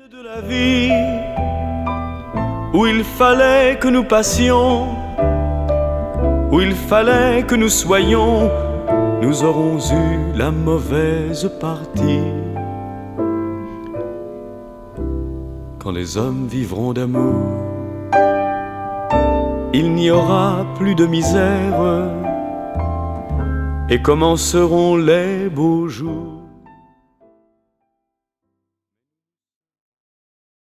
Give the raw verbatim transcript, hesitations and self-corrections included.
De la vie où il fallait que nous passions, où il fallait que nous soyons, nous aurons eu la mauvaise partie. Quand les hommes vivront d'amour, il n'y aura plus de misère et commenceront les beaux jours.